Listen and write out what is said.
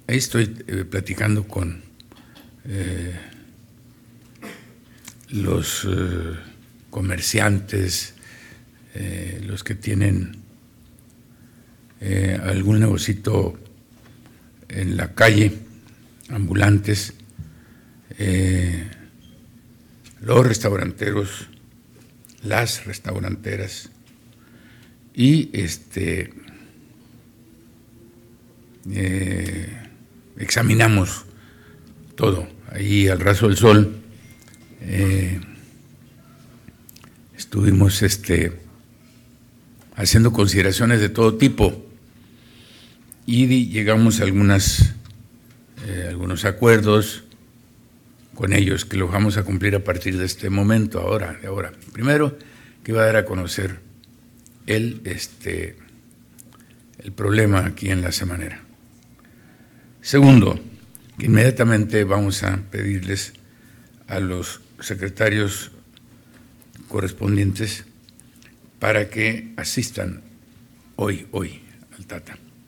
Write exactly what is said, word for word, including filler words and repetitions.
ahí estoy eh, platicando con eh, los eh, comerciantes, eh, los que tienen eh, algún negocito en la calle, ambulantes, eh, los restauranteros, las restauranteras, y este eh, examinamos todo ahí al raso del sol. Eh, estuvimos este, haciendo consideraciones de todo tipo y llegamos a algunas, eh, algunos acuerdos con ellos que los vamos a cumplir a partir de este momento, ahora, de ahora. Primero, que va a dar a conocer el, este, el problema aquí en La Semanera. Segundo, que inmediatamente vamos a pedirles a los secretarios correspondientes para que asistan hoy, hoy al Tata.